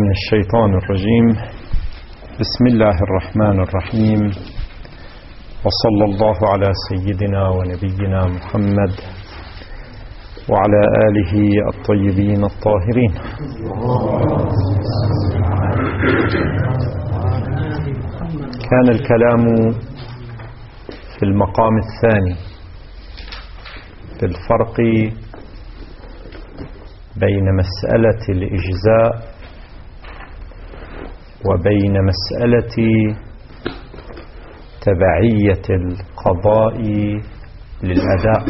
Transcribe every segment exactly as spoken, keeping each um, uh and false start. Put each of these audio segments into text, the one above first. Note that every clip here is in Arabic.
من الشيطان الرجيم. بسم الله الرحمن الرحيم، وصلى الله على سيدنا ونبينا محمد وعلى آله الطيبين الطاهرين. كان الكلام في المقام الثاني في الفرق بين مسألة الإجزاء وبين مسألة تبعية القضاء للأداء،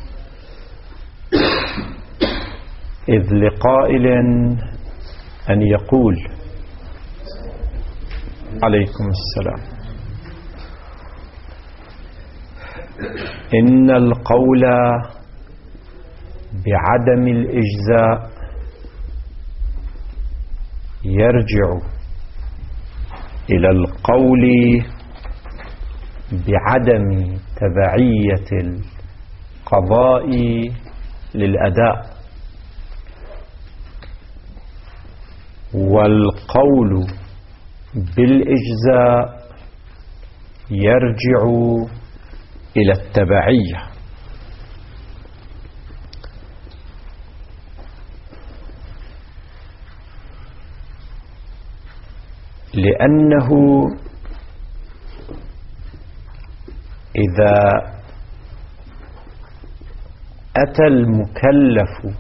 إذ لقائل أن يقول عليكم السلام إن القول بعدم الإجزاء يرجع إلى القول بعدم تبعية القضاء للأداء، والقول بالإجزاء يرجع إلى التبعية. لأنه إذا أتى المكلف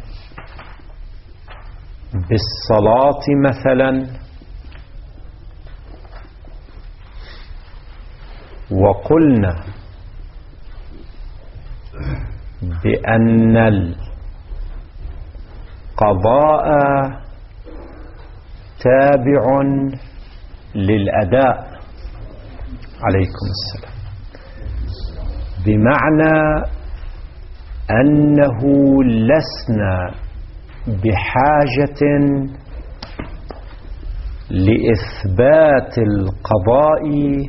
بالصلاة مثلا وقلنا بأن القضاء تابع للأداء عليكم السلام، بمعنى أنه لسنا بحاجة لإثبات القضاء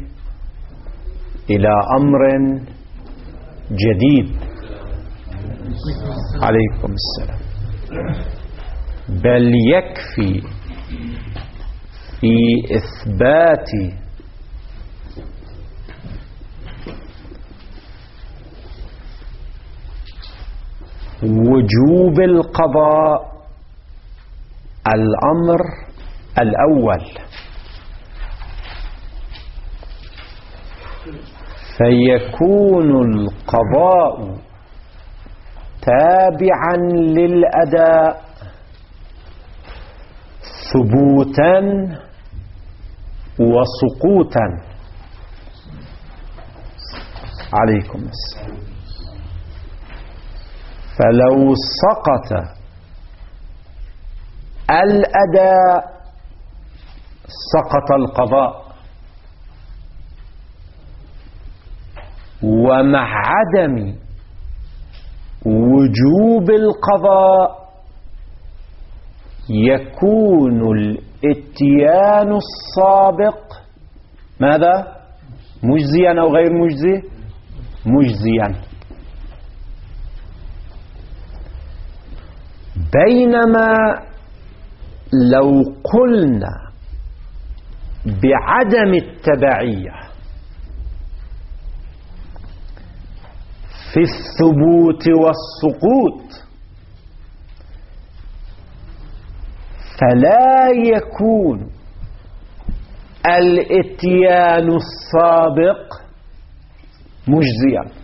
إلى أمر جديد عليكم السلام، بل يكفي في إثبات وجوب القضاء الأمر الأول، فيكون القضاء تابعا للأداء ثبوتا وسقوطا عليكم السلام. فلو سقط الأداء سقط القضاء، ومع عدم وجوب القضاء يكون الاتيان السابق ماذا؟ مجزيا أو غير مجزي؟ مجزيا. بينما لو قلنا بعدم التبعية في الثبوت والسقوط فلا يكون الاتيان السابق مجزيا،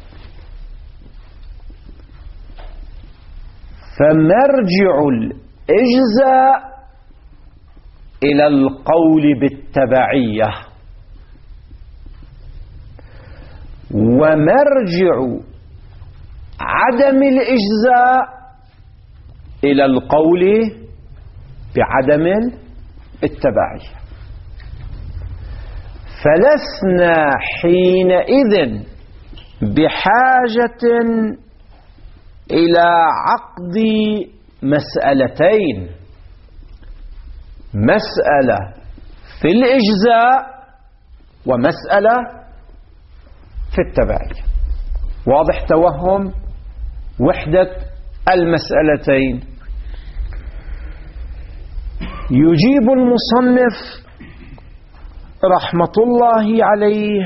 فمرجع الإجزاء إلى القول بالتبعية، ومرجع عدم الإجزاء إلى القول بعدم التبعية. فلسنا حينئذ بحاجة إلى عقد مسألتين، مسألة في الإجزاء ومسألة في التبعية. واضح توهم وحدة المسألتين؟ يجيب المصنف رحمة الله عليه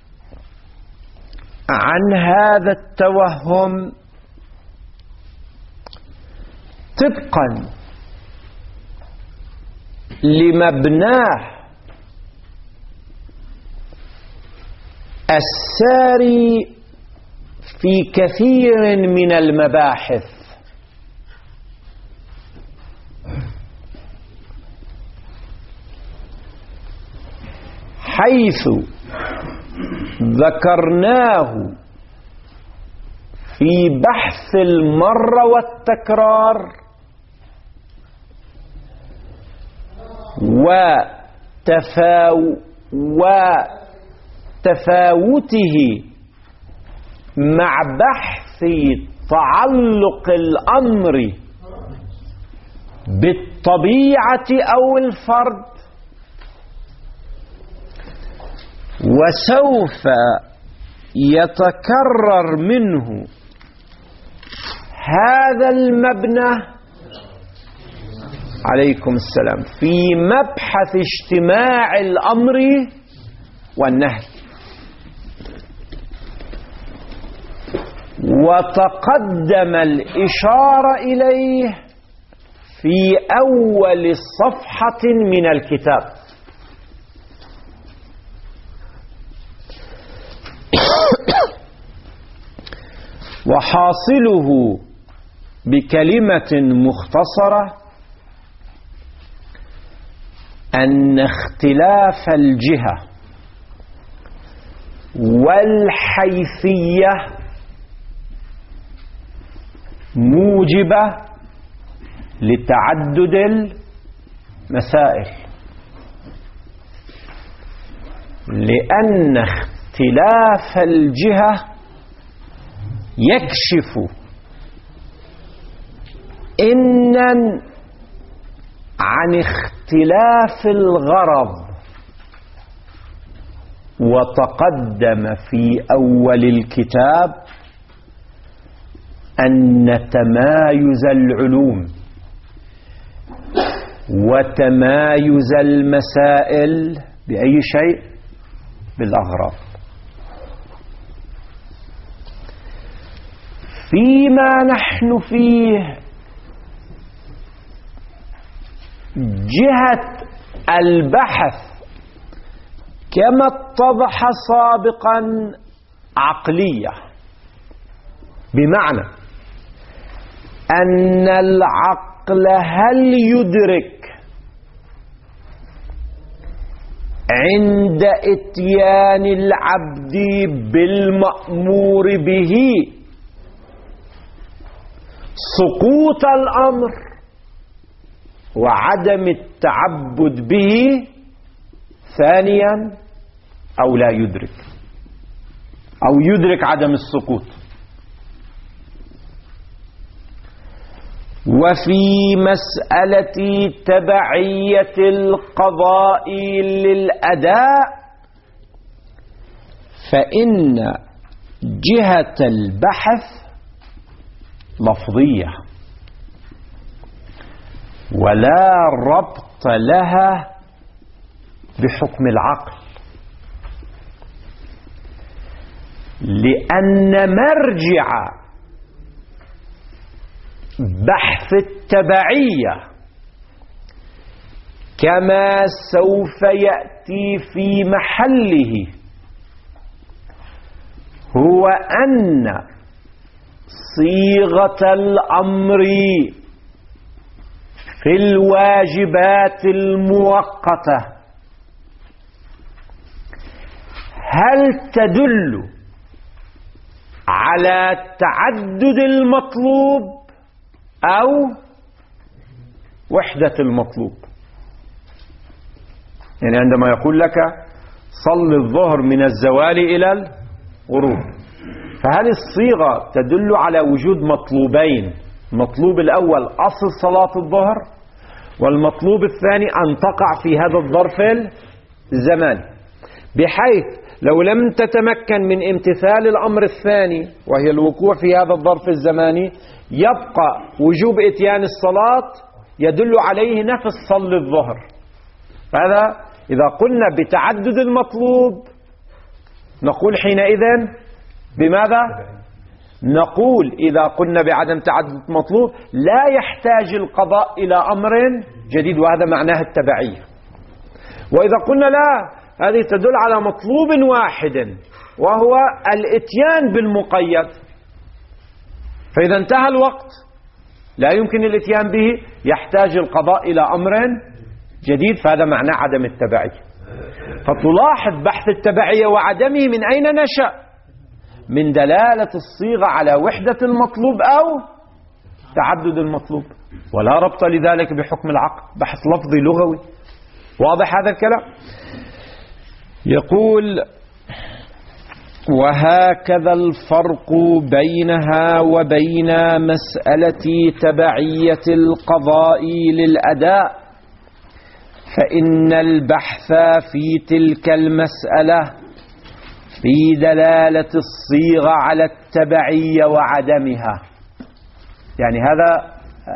عن هذا التوهم طبقا لمبناه الساري في كثير من المباحث، حيث ذكرناه في بحث المرة والتكرار وتفاو وتفاوته مع بحث تعلق الأمر بالطبيعة أو الفرد، وسوف يتكرر منه هذا المبنى عليكم السلام في مبحث اجتماع الأمر والنهي. وتقدم الإشارة إليه في أول صفحة من الكتاب. وحاصله بكلمة مختصرة أن اختلاف الجهة والحيثية موجبة لتعدد المسائل، لأن اختلاف الجهة يكشف إنًا عن اختلاف الغرض. وتقدم في أول الكتاب أن تمايز العلوم وتمايز المسائل بأي شيء؟ بالأغراض. فيما نحن فيه جهة البحث كما اتضح سابقا عقلية، بمعنى أن العقل هل يدرك عند إتيان العبد بالمأمور به سقوط الأمر وعدم التعبد به؟ ثانيا، أو لا يدرك، أو يدرك عدم السقوط. وفي مسألة تبعية القضاء للأداء فإن جهة البحث لفظية ولا ربط لها بحكم العقل، لأن مرجع بحث التبعية كما سوف يأتي في محله هو أن صيغة الأمر في الواجبات المؤقتة هل تدل على تعدد المطلوب أو وحدة المطلوب؟ يعني عندما يقول لك صل الظهر من الزوال إلى الغروب، فهل الصيغة تدل على وجود مطلوبين؟ المطلوب الأول أصل صلاة الظهر، والمطلوب الثاني أن تقع في هذا الظرف الزماني، بحيث لو لم تتمكن من امتثال الأمر الثاني وهي الوقوع في هذا الظرف الزماني يبقى وجوب إتيان الصلاة يدل عليه نفس صل الظهر. هذا إذا قلنا بتعدد المطلوب نقول حينئذ بماذا؟ نقول إذا قلنا بعدم تعدد المطلوب لا يحتاج القضاء إلى أمر جديد، وهذا معناه التبعية. وإذا قلنا لا، هذه تدل على مطلوب واحد وهو الإتيان بالمقيد، فإذا انتهى الوقت لا يمكن الإتيان به، يحتاج القضاء إلى أمر جديد، فهذا معناه عدم التبعية. فتلاحظ بحث التبعية وعدمه من أين نشأ؟ من دلالة الصيغة على وحدة المطلوب أو تعدد المطلوب، ولا ربط لذلك بحكم العقل، بحث لفظي لغوي. واضح هذا الكلام؟ يقول: وهكذا الفرق بينها وبين مسألة تبعية القضاء للأداء، فإن البحث في تلك المسألة في دلالة الصيغة على التبعية وعدمها. يعني هذا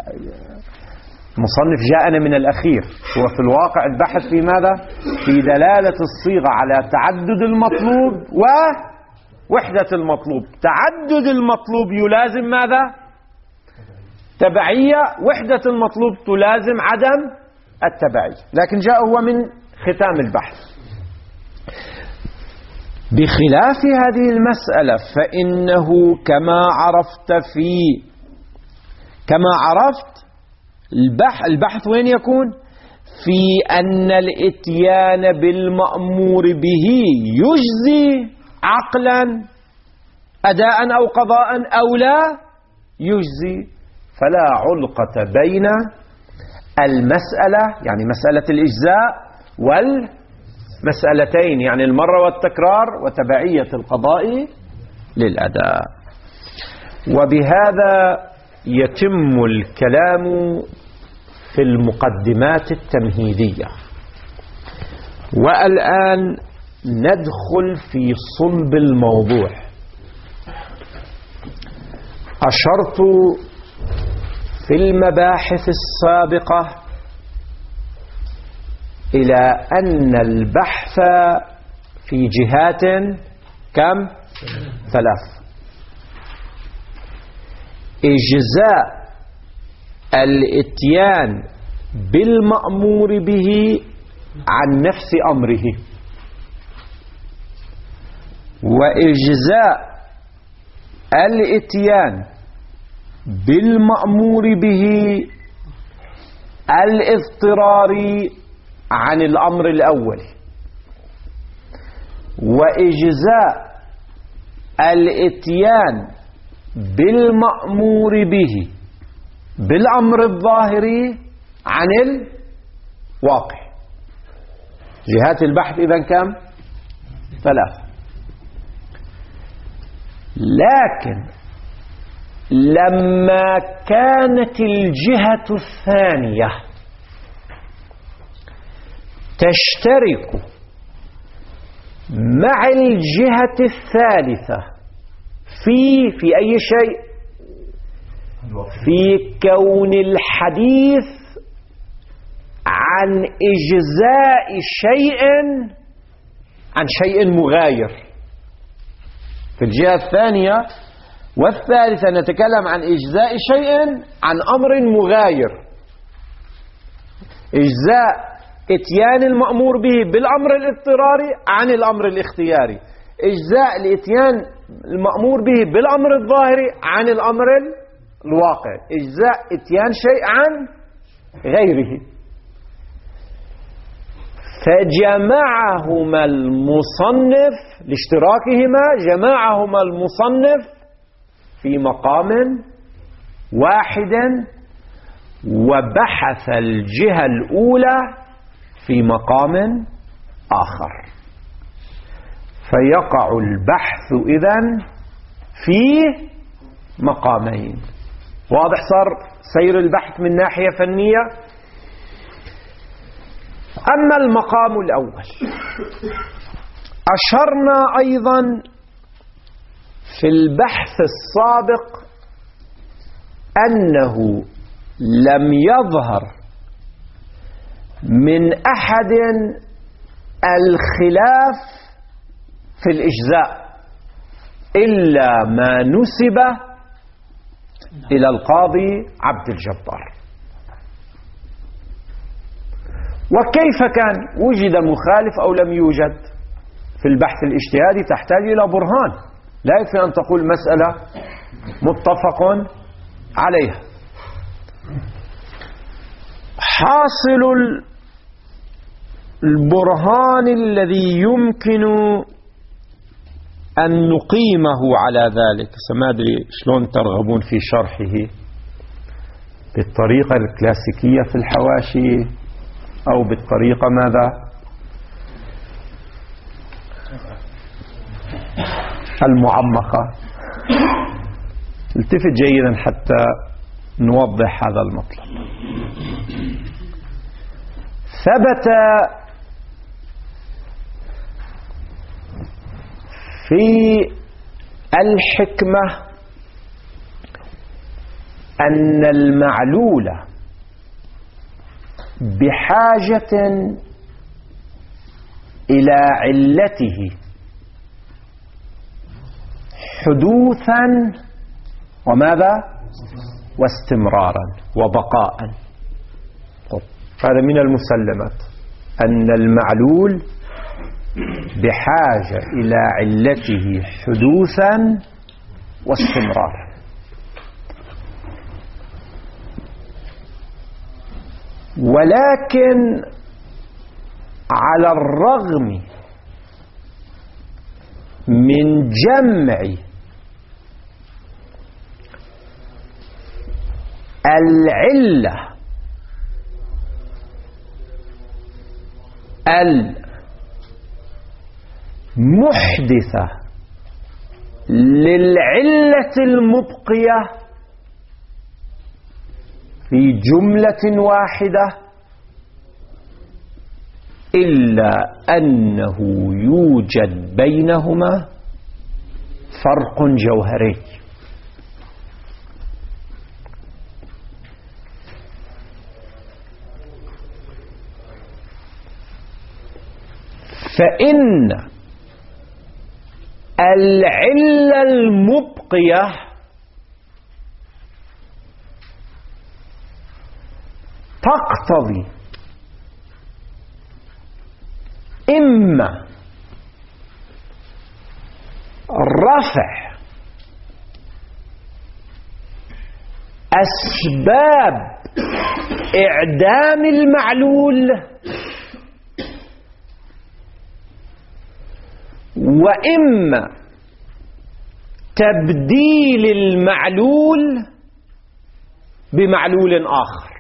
مصنف جاءنا من الأخير، هو في الواقع البحث في ماذا؟ في دلالة الصيغة على تعدد المطلوب ووحدة المطلوب. تعدد المطلوب يلازم ماذا؟ تبعية. وحدة المطلوب تلازم عدم التبعية. لكن جاء هو من ختام البحث: بخلاف هذه المسألة فإنه كما عرفت في كما عرفت البحث البحث وين يكون؟ في أن الإتيان بالمأمور به يجزي عقلا أداء أو قضاء أو لا يجزي، فلا علقة بين المسألة يعني مسألة الإجزاء والمسألتين يعني المرة والتكرار وتبعية القضاء للأداء. وبهذا يتم الكلام في المقدمات التمهيدية. والآن ندخل في صلب الموضوع. أشرت في المباحث السابقة إلى أن البحث في جهات كم؟ ثلاث: إجزاء الإتيان بالمأمور به عن نفس أمره، وإجزاء الإتيان بالمأمور به الاضطراري عن الأمر الأول، وإجزاء الإتيان بالمأمور به بالأمر الظاهري عن الواقع. جهات البحث إذن كم؟ ثلاثة. لكن لما كانت الجهة الثانية تشترك مع الجهة الثالثة في في أي شيء؟ في كون الحديث عن إجزاء شيء عن شيء مغاير. في الجهة الثانية والثالثة نتكلم عن إجزاء شيء عن أمر مغاير، إجزاء إتيان المأمور به بالأمر الاضطراري عن الأمر الاختياري، إجزاء الإتيان المأمور به بالأمر الظاهري عن الأمر الواقع، إجزاء إتيان شيء عن غيره. فجمعهما المصنف لاشتراكهما، جمعهما المصنف في مقام واحد، وبحث الجهة الأولى في مقام آخر، فيقع البحث إذن في مقامين. واضح صار سير البحث من ناحية فنية؟ أما المقام الأول أشرنا أيضا في البحث السابق أنه لم يظهر من أحد الخلاف في الإجزاء إلا ما نسب إلى القاضي عبد الجبار. وكيف كان؟ وجد مخالف أو لم يوجد؟ في البحث الاجتهادي تحتاج إلى برهان، لا يكفي أن تقول مسألة متفق عليها. حاصل البرهان الذي يمكن أن نقيمه على ذلك، ما أدري شلون ترغبون في شرحه، بالطريقة الكلاسيكية في الحواشي أو بالطريقة ماذا المعمقة؟ التفت جيدا حتى نوضح هذا المطلب. ثبت في الحكمة أن المعلول بحاجة إلى علته حدوثا وماذا واستمرارا وبقاء. هذا من المسلمات أن المعلول بحاجة إلى علته حدوثا واستمرارا. ولكن على الرغم من جمع العلة المحدثة للعلة المبقية في جملة واحدة، إلا أنه يوجد بينهما فرق جوهري. فإن العلة المبقية تقتضي إما رفع أسباب إعدام المعلول، وإما تبديل المعلول بمعلول آخر.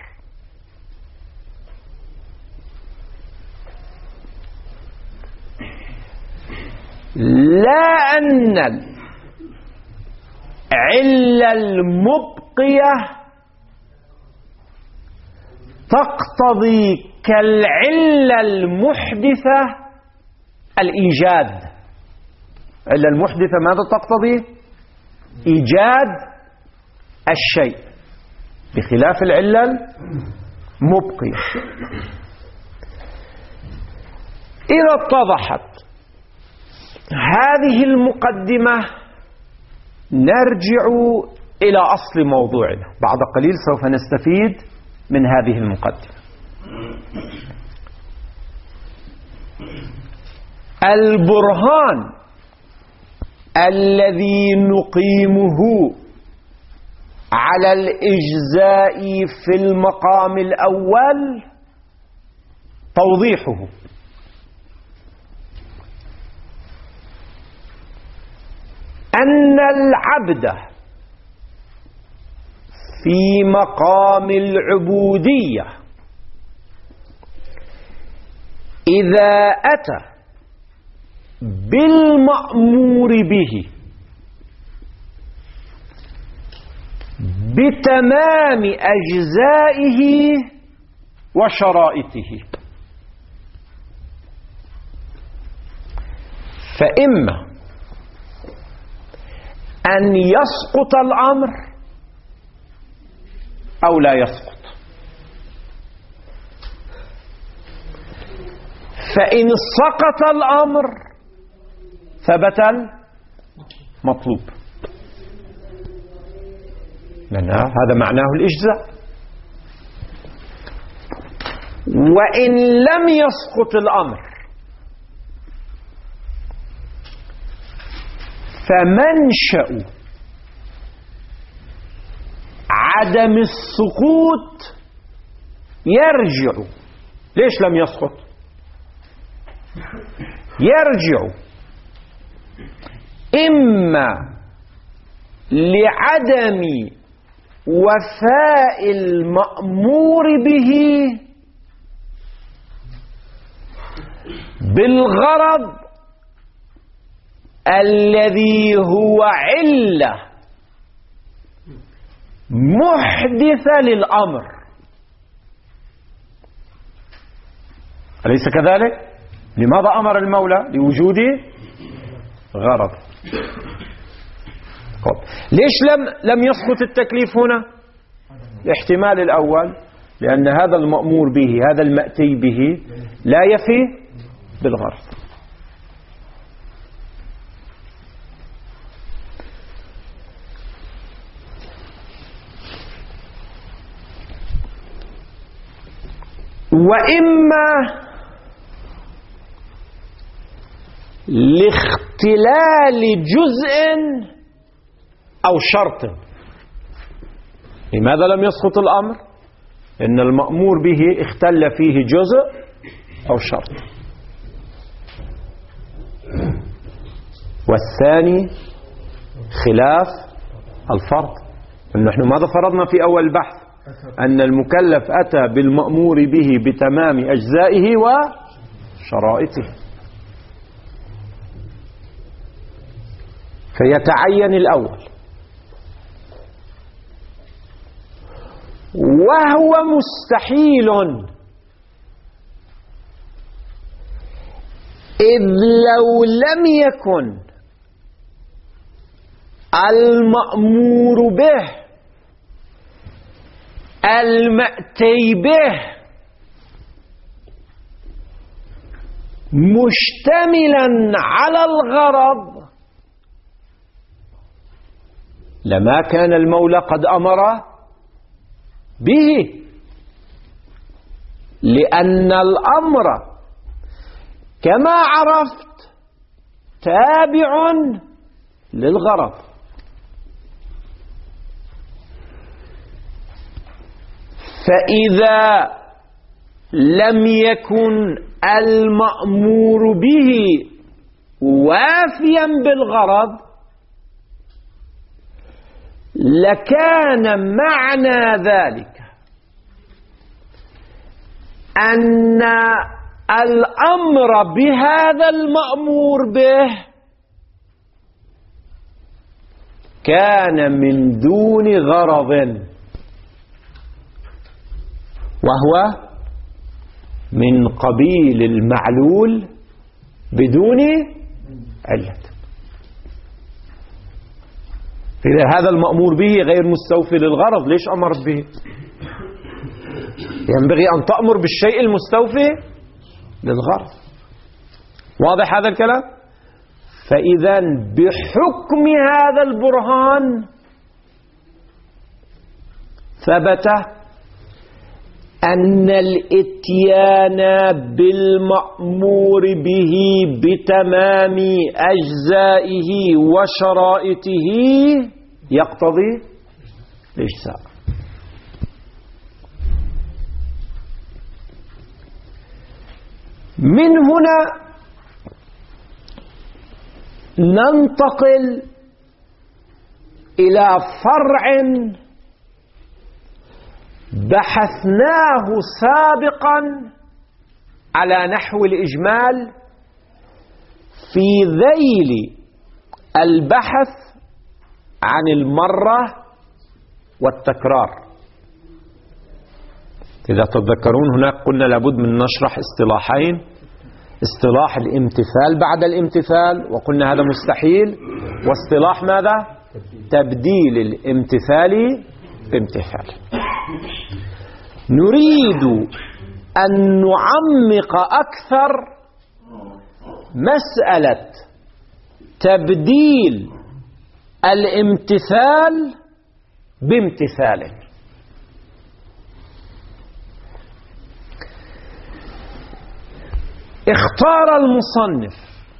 لا أن العلة المبقية تقتضي كالعلة المحدثة الإيجاد. العلة المحدثة ماذا تقتضي؟ إيجاد الشيء، بخلاف العلة المبقية. إذا اتضحت هذه المقدمة نرجع إلى أصل موضوعنا. بعد قليل سوف نستفيد من هذه المقدمة. البرهان الذي نقيمه على الإجزاء في المقام الأول توضيحه. أن العبد في مقام العبودية إذا أتى بالمأمور به بتمام أجزائه وشرائطه، فإما أن يسقط الأمر أو لا يسقط. فإن سقط الأمر ثبت المطلوب، لأن هذا معناه الإجزاء. وإن لم يسقط الأمر فمنشأ عدم السقوط يرجع. ليش لم يسقط؟ يرجع إما لعدم وفاء المأمور به بالغرض الذي هو علة محدثة للأمر، أليس كذلك؟ لماذا أمر المولى؟ لوجود غرض. ليش لم لم يسقط التكليف هنا؟ الاحتمال الأول لأن هذا المأمور به، هذا المأتي به، لا يفي بالغرض. وإما لاختلال جزء أو شرط. لماذا لم يسقط الأمر؟ إن المأمور به اختل فيه جزء أو شرط. والثاني خلاف الفرض. نحن ماذا فرضنا في أول البحث؟ أن المكلف أتى بالمأمور به بتمام أجزائه وشرائطه، فيتعين الأول. وهو مستحيل إذ لو لم يكن المأمور به المأتي به مشتملا على الغرض لما كان المولى قد أمر به، لأن الأمر كما عرفت تابع للغرض. فإذا لم يكن المأمور به وافيا بالغرض لكان معنى ذلك أن الأمر بهذا المأمور به كان من دون غرض، وهو من قبيل المعلول بدون علة. إذا هذا المأمور به غير مستوفي للغرض ليش أمرت به؟ ينبغي أن تأمر بالشيء المستوفي للغرض. واضح هذا الكلام؟ فإذا بحكم هذا البرهان ثبت أن الإتيان بالمأمور به بتمام أجزائه وشرائطه يقتضي الإجزاء. من هنا ننتقل إلى فرع بحثناه سابقا على نحو الإجمال في ذيل البحث عن المرة والتكرار. إذا تتذكرون هناك قلنا لابد من نشرح اصطلاحين: اصطلاح الامتثال بعد الامتثال وقلنا هذا مستحيل، واصطلاح ماذا؟ تبديل الامتثال بامتثال. نريد أن نعمق أكثر مسألة تبديل الامتثال بامتثال. اختار المصنف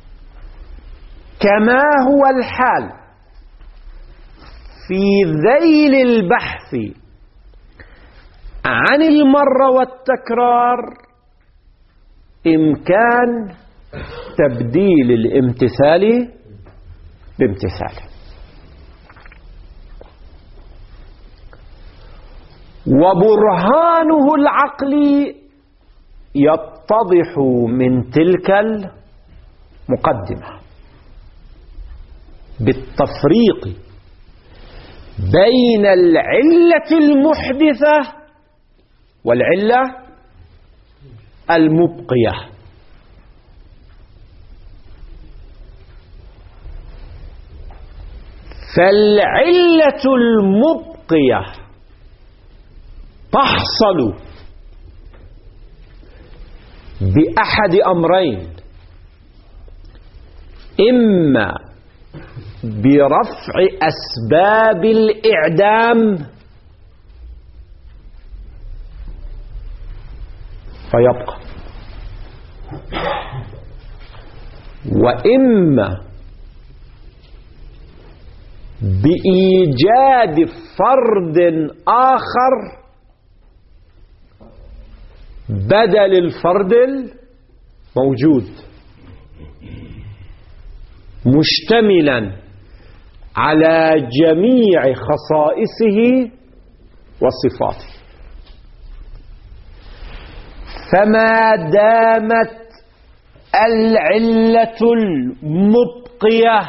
كما هو الحال في ذيل البحث عن المرة والتكرار إمكان تبديل الامتثال بامتثال. وبرهانه العقلي يتضح من تلك المقدمة بالتفريق بين العلة المحدثة والعلة المبقية. فالعلة المبقية تحصل بأحد أمرين: إما برفع أسباب الإعدام فيبقى، وإما بإيجاد فرد آخر بدل الفرد الموجود مشتملا على جميع خصائصه وصفاته. فما دامت العلة المبقية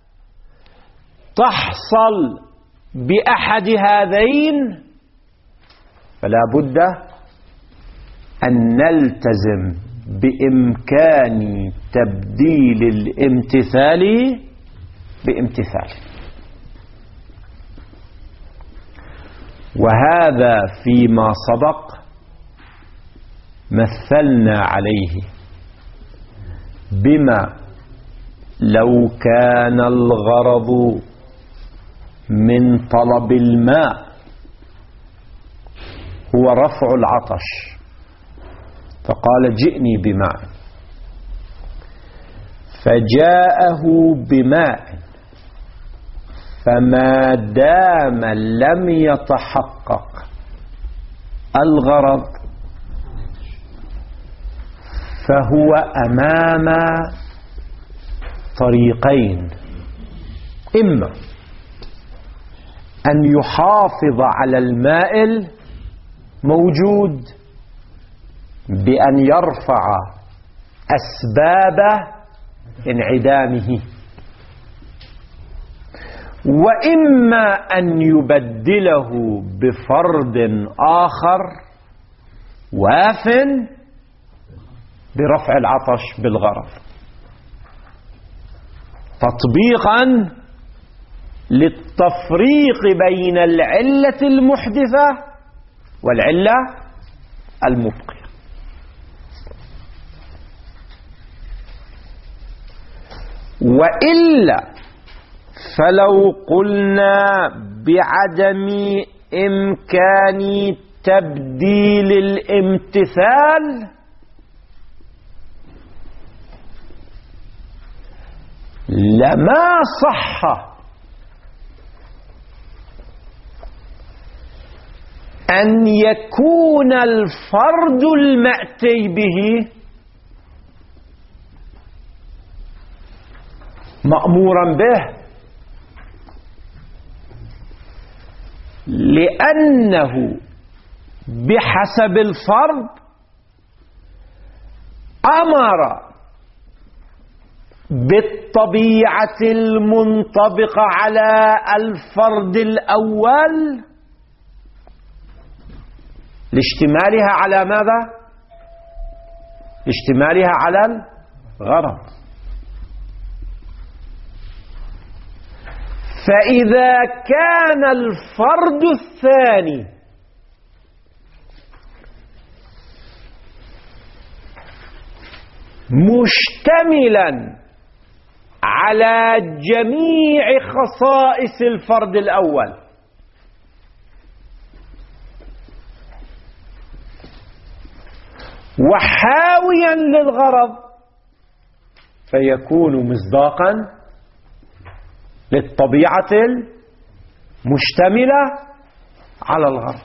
تحصل بأحد هذين فلا بد أن نلتزم بإمكان تبديل الامتثال بامتثال. وهذا فيما سبق مثلنا عليه بما لو كان الغرض من طلب الماء هو رفع العطش، فقال جئني بماء، فجاءه بماء، فما دام لم يتحقق الغرض فهو أمام طريقين: إما أن يحافظ على الماء الموجود بأن يرفع أسباب انعدامه، وإما أن يبدله بفرد آخر واف برفع العطش بالغرض، تطبيقا للتفريق بين العلة المحدثة والعلة المبقية. وإلا فلو قلنا بعدم إمكان تبديل الامتثال لما صح أن يكون الفرد المأتي به مأمورا به، لأنه بحسب الفرد أمر بالطبيعة المنطبقة على الفرد الأول لاشتمالها على ماذا؟ لاشتمالها على الغرض. فإذا كان الفرد الثاني مشتملا على جميع خصائص الفرد الأول، وحاويا للغرض، فيكون مصداقا للطبيعة المشتملة على الغرض،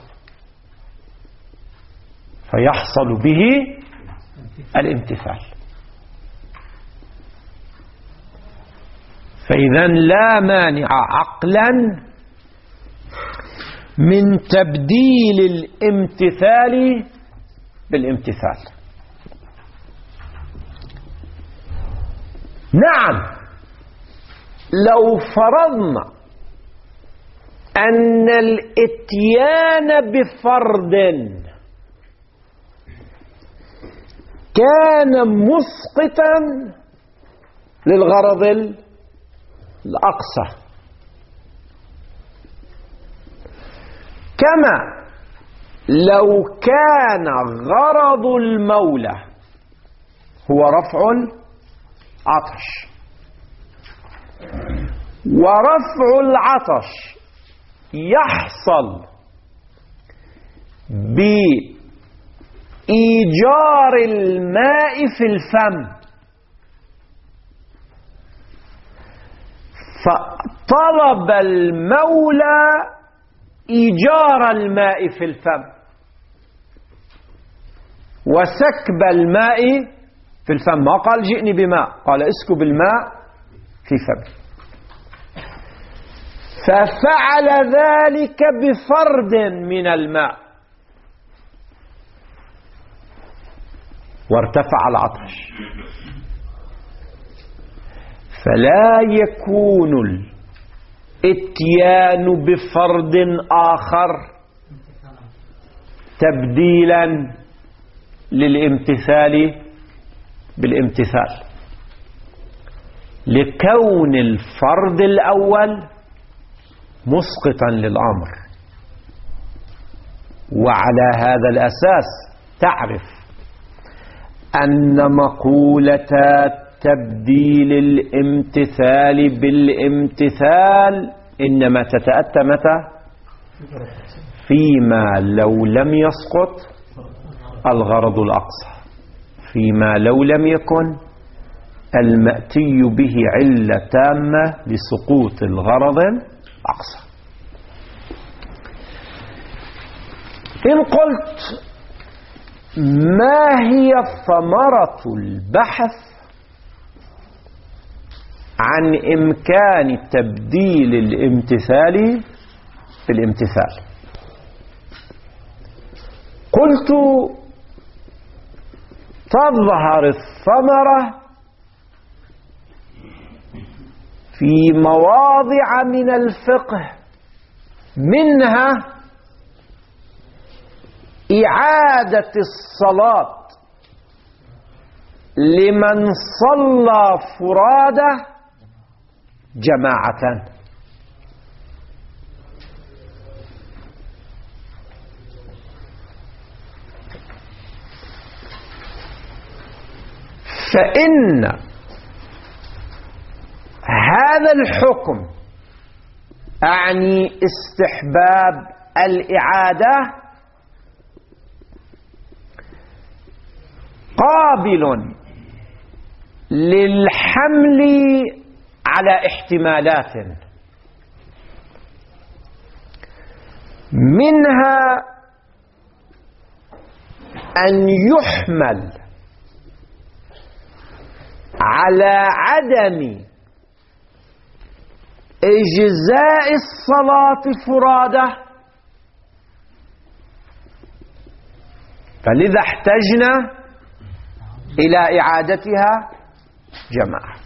فيحصل به الامتثال. فإذا لا مانع عقلا من تبديل الامتثال بالامتثال. نعم، لو فرضنا أن الاتيان بفرد كان مسقطا للغرض الأقصى، كما لو كان غرض المولى هو رفع العطش، ورفع العطش يحصل بإيجار الماء في الفم، فطلب المولى إيجار الماء في الفم وسكب الماء في الفم، ما قال جئني بماء، قال اسكب الماء في فم، ففعل ذلك بفرد من الماء وارتفع العطش. فلا يكون الاتيان بفرد آخر تبديلا للامتثال بالامتثال، لكون الفرد الأول مسقطا للأمر. وعلى هذا الأساس تعرف أن مقولة تبديل الامتثال بالامتثال إنما تتأتى متى؟ فيما لو لم يسقط الغرض الأقصى، فيما لو لم يكن المأتي به علة تامة لسقوط الغرض الأقصى. إن قلت ما هي ثمرة البحث عن إمكان تبديل الامتثال بالامتثال؟ قلت تظهر الثمرة في مواضع من الفقه، منها إعادة الصلاة لمن صلى فرادى جماعة. فإن هذا الحكم أعني استحباب الإعادة قابل للحمل على احتمالات، منها أن يحمل على عدم إجزاء الصلاة فرادى، فلذا احتجنا إلى إعادتها جماعة.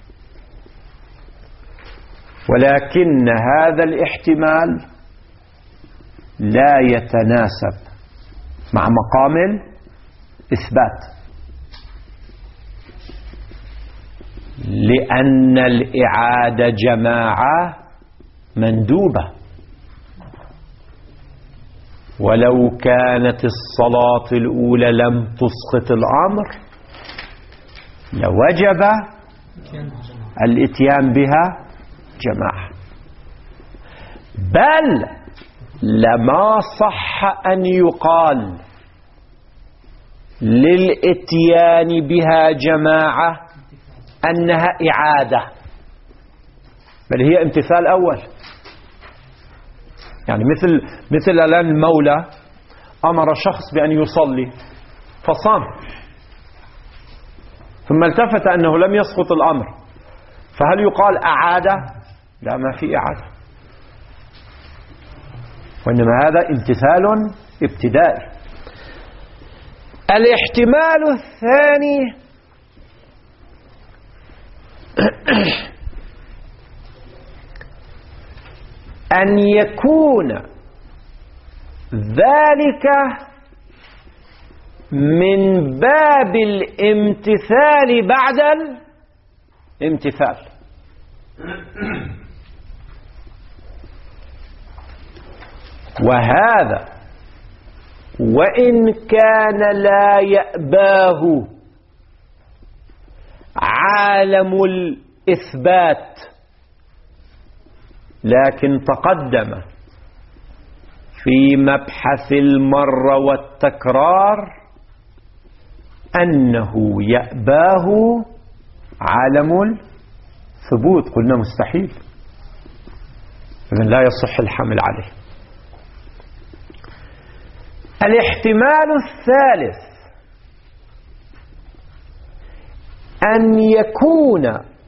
ولكن هذا الاحتمال لا يتناسب مع مقام الإثبات، لأن الإعادة جماعة مندوبة، ولو كانت الصلاة الأولى لم تسقط الأمر لوجب الاتيان بها جماعة، بل لما صح أن يقال للاتيان بها جماعة أنها إعادة، بل هي امتثال أول. يعني مثل مثل الآن المولى أمر شخص بأن يصلي فصام، ثم التفت أنه لم يسقط الأمر، فهل يقال أعادة؟ لا، ما في إعادة، وإنما هذا امتثال ابتدائي. الاحتمال الثاني أن يكون ذلك من باب الامتثال بعد الامتثال، وهذا وإن كان لا يأباه عالم الإثبات، لكن تقدم في مبحث المرة والتكرار أنه يأباه عالم الثبوت، قلنا مستحيل، إذن لا يصح الحمل عليه. الاحتمال الثالث أن يكون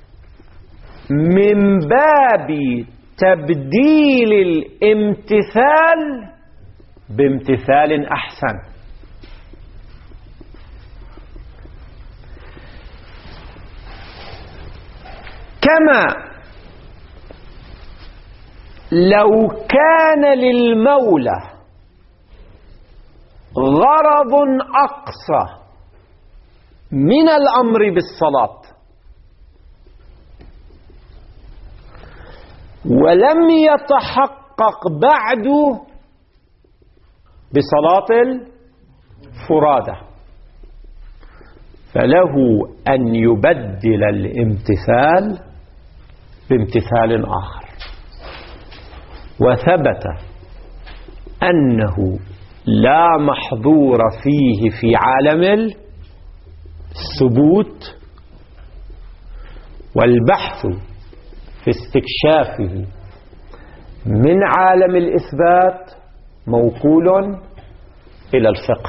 من باب تبديل الامتثال بامتثال أحسن، كما لو كان للمولى غرض أقصى من الأمر بالصلاة ولم يتحقق بعد بصلاة الفرادة، فله أن يبدل الامتثال بامتثال آخر. وثبت أنه لا محظور فيه في عالم الثبوت، والبحث في استكشافه من عالم الإثبات موكول إلى الفقه.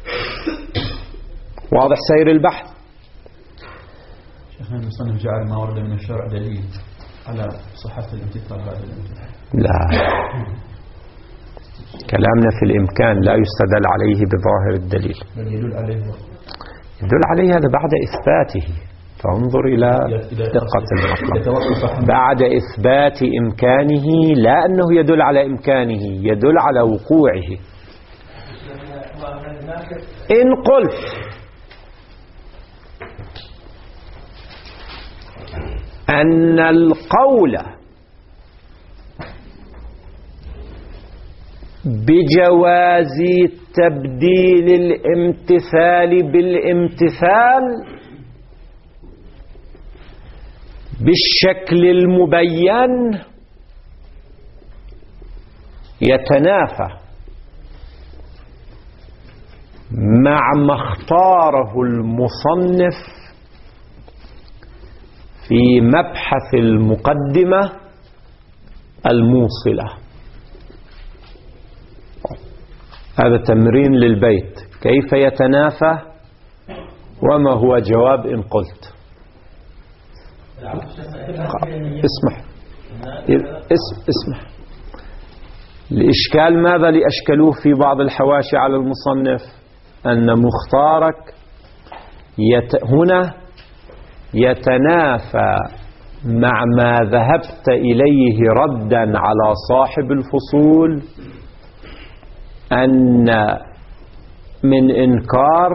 واضح سير البحث؟ شيخنا المصنف جعل ما ورد من الشرع دليل على صحة الامتثال بعد الامتثال. لا، كلامنا في الإمكان لا يستدل عليه بظاهر الدليل، يدل عليه يدل عليه هذا بعد إثباته، فانظر إلى دقة المطلب. بعد إثبات إمكانه، لا أنه يدل على إمكانه، يدل على وقوعه. إن قلت أن القول بجواز تبديل الامتثال بالامتثال بالشكل المبين يتنافى مع ما اختاره المصنف في مبحث المقدمة الموصلة. هذا تمرين للبيت، كيف يتنافى وما هو جواب إن قلت. اسمح اسمح الإشكال ماذا لأشكلوه في بعض الحواشي على المصنف؟ أن مختارك يت... هنا يتنافى مع ما ذهبت إليه ردا على صاحب الفصول، أن من إنكار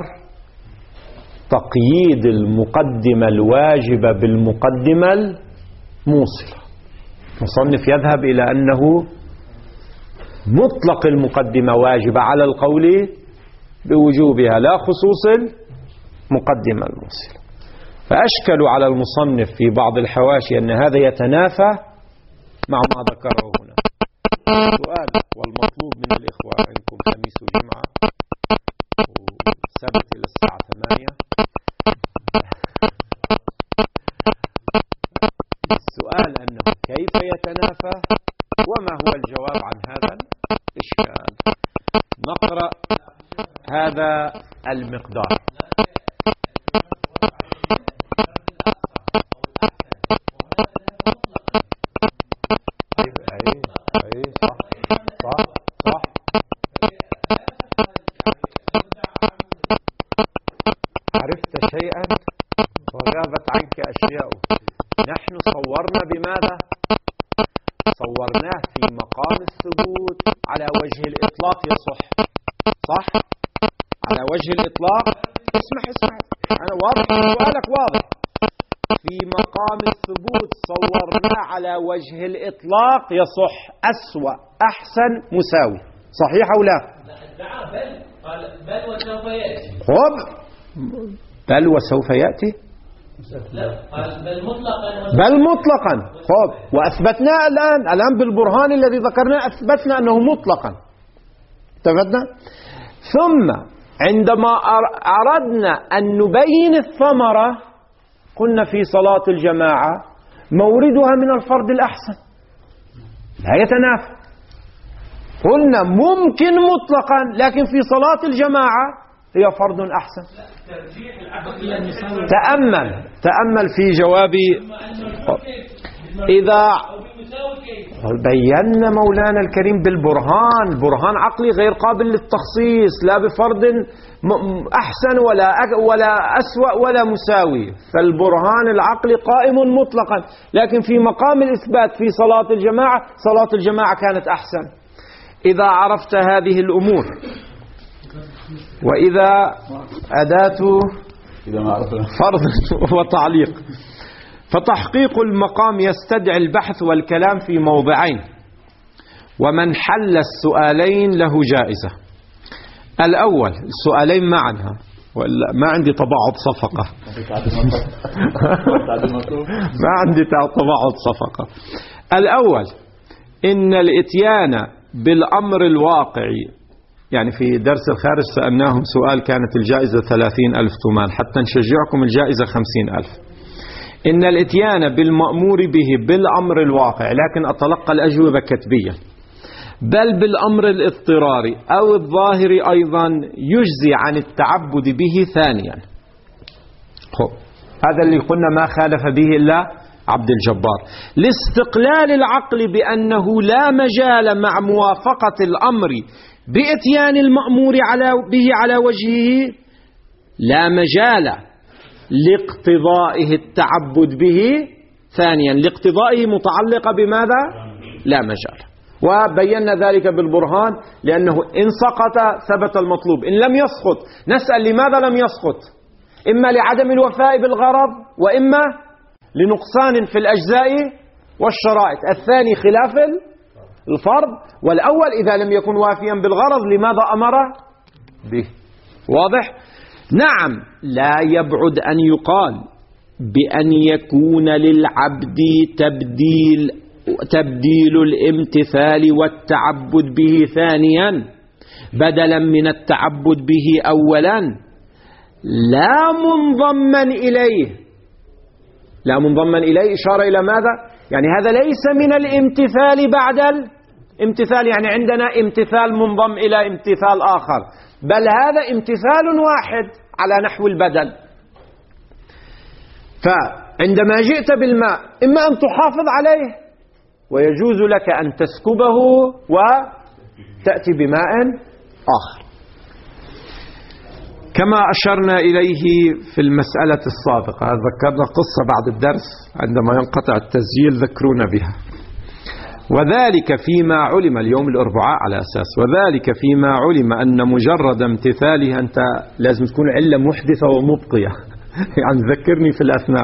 تقييد المقدمة الواجبة بالمقدمة الموصلة. المصنف يذهب إلى أنه مطلق المقدمة واجبة على القول بوجوبها لا خصوص المقدمة الموصلة. فأشكلوا على المصنف في بعض الحواشي أن هذا يتنافى مع ما ذكره هنا. سؤال: والمطلوب من الإخوة عندكم خميس وجمعة وسبت إلى الساعة ثمانية. السؤال أنه كيف يتنافى وما هو الجواب عن هذا الإشكال. نقرأ هذا المقدار. شيئا وغابت عنك أشياء. نحن صورنا بماذا؟ صورناه في مقام الثبوت على وجه الإطلاق يصح. صح؟ على وجه الإطلاق. اسمح اسمح أنا واضح، سؤالك واضح. في مقام الثبوت صورناه على وجه الإطلاق يصح. أسوأ، أحسن، مساوي. صحيح أو لا؟ بل قال بل وسوف يأتي. خب بل وسوف يأتي. لا قال بل مطلقا. بل مطلقا. خب وأثبتنا الآن الآن بالبرهان الذي ذكرناه أثبتنا أنه مطلقا. اتفقنا؟ ثم عندما أردنا أن نبين الثمرة قلنا في صلاة الجماعة موردها من الفرض الأحسن لا يتنافى. قلنا ممكن مطلقا لكن في صلاة الجماعة هي فرض أحسن. تأمل تأمل في جوابي. إذا بينا مولانا الكريم بالبرهان، برهان عقلي غير قابل للتخصيص، لا بفرض أحسن ولا ولا أسوأ ولا مساوي. فالبرهان العقلي قائم مطلقا، لكن في مقام الإثبات في صلاة الجماعة، صلاة الجماعة كانت أحسن. إذا عرفت هذه الأمور، وإذا أداة فرض وتعليق، فتحقيق المقام يستدعي البحث والكلام في موضعين، ومن حل السؤالين له جائزة. الأول السؤالين معا، ولا ما عندي طباعة صفقة ما عندي طباعة صفقة. الأول إن الإتيان بالأمر الواقعي، يعني في درس الخارج سألناهم سؤال كانت الجائزة ثلاثين ألف تومان، حتى نشجعكم الجائزة خمسين ألف. إن الإتيان بالمأمور به بالأمر الواقع، لكن أتلقى الأجوبة كتبيا، بل بالأمر الاضطراري أو الظاهر أيضا يجزي عن التعبد به ثانيا. هذا اللي قلنا ما خالف به إلا عبد الجبار. لاستقلال العقل بأنه لا مجال مع موافقة الأمر بإتيان المأمور على به على وجهه، لا مجال لاقتضائه التعبد به ثانيا. لاقتضائه متعلقة بماذا؟ لا مجال. وبينا ذلك بالبرهان، لأنه إن سقط ثبت المطلوب، إن لم يسقط نسأل لماذا لم يسقط، إما لعدم الوفاء بالغرض وإما لنقصان في الأجزاء والشرائط. الثاني خلاف الفرض، والأول إذا لم يكن وافيا بالغرض لماذا أمر به. واضح؟ نعم، لا يبعد أن يقال بأن يكون للعبد تبديل تبديل الامتثال والتعبد به ثانيا بدلا من التعبد به أولا، لا منضما إليه. لا منضما إليه إشارة إلى ماذا؟ يعني هذا ليس من الامتثال بعد الامتثال، يعني عندنا امتثال منضم إلى امتثال آخر، بل هذا امتثال واحد على نحو البدل. فعندما جئت بالماء إما أن تحافظ عليه ويجوز لك أن تسكبه وتأتي بماء آخر، كما أشرنا إليه في المسألة السابقة. ذكرنا قصة بعد الدرس عندما ينقطع التسجيل ذكرونا بها. وذلك فيما علم، اليوم الأربعاء على أساس، وذلك فيما علم أن مجرد امتثالها، أنت لازم تكون علة محدثة ومبقية يعني ذكرني في الأثناء.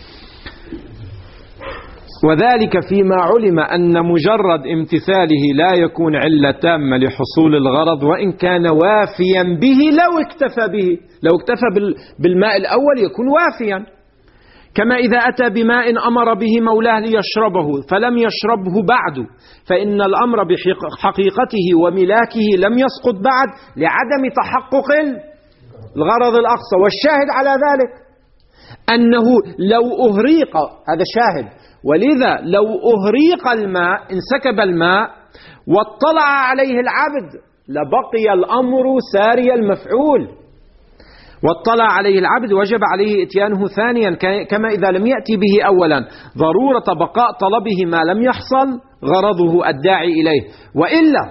وذلك فيما علم أن مجرد امتثاله لا يكون علة تامة لحصول الغرض وإن كان وافيا به لو اكتفى به. لو اكتفى بالماء الأول يكون وافيا، كما إذا أتى بماء أمر به مولاه ليشربه فلم يشربه بعد، فإن الأمر بحقيقته وملاكه لم يسقط بعد لعدم تحقق الغرض الأقصى. والشاهد على ذلك أنه لو أهريق، هذا شاهد، ولذا لو أهريق الماء، انسكب الماء واطلع عليه العبد لبقي الأمر ساري المفعول. واطلع عليه العبد وجب عليه إتيانه ثانيا، كما إذا لم يأتي به أولا ضرورة بقاء طلبه ما لم يحصل غرضه الداعي إليه. وإلا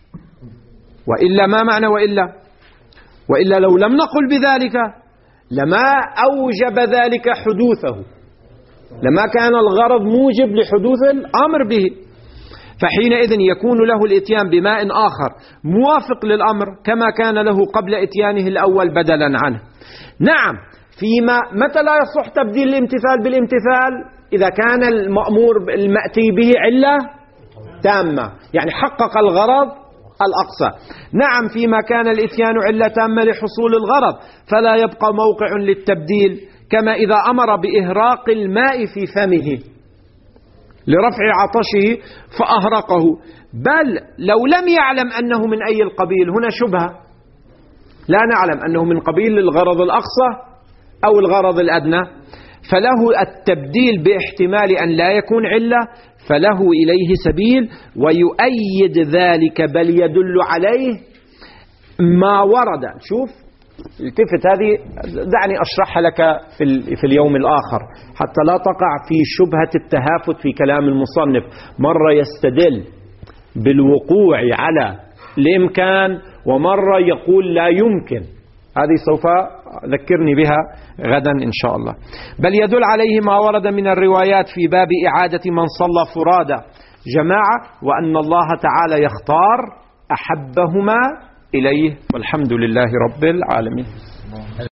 وإلا ما معنى وإلا؟ وإلا لو لم نقل بذلك لما أوجب ذلك حدوثه، لما كان الغرض موجب لحدوث الأمر به، فحينئذ يكون له الإتيان بماء آخر موافق للأمر كما كان له قبل إتيانه الأول بدلا عنه. نعم، فيما متى لا يصح تبديل الامتثال بالامتثال؟ إذا كان المأمور المأتي به علة تامة، يعني حقق الغرض الأقصى. نعم، فيما كان الإتيان علة تامة لحصول الغرض فلا يبقى موقع للتبديل، كما إذا أمر بإهراق الماء في فمه لرفع عطشه فأهرقه، بل لو لم يعلم أنه من أي القبيل، هنا شبهة، لا نعلم أنه من قبيل الغرض الأقصى أو الغرض الأدنى، فله التبديل باحتمال أن لا يكون علة، فله إليه سبيل. ويؤيد ذلك بل يدل عليه ما ورد. شوف التفت، هذه دعني أشرحها لك في, في اليوم الآخر حتى لا تقع في شبهة التهافت في كلام المصنف. مرة يستدل بالوقوع على الإمكان ومرة يقول لا يمكن، هذه سوف ذكرني بها غدا إن شاء الله. بل يدل عليه ما ورد من الروايات في باب إعادة من صلى فرادى جماعة، وأن الله تعالى يختار أحبهما إليه، والحمد لله رب العالمين.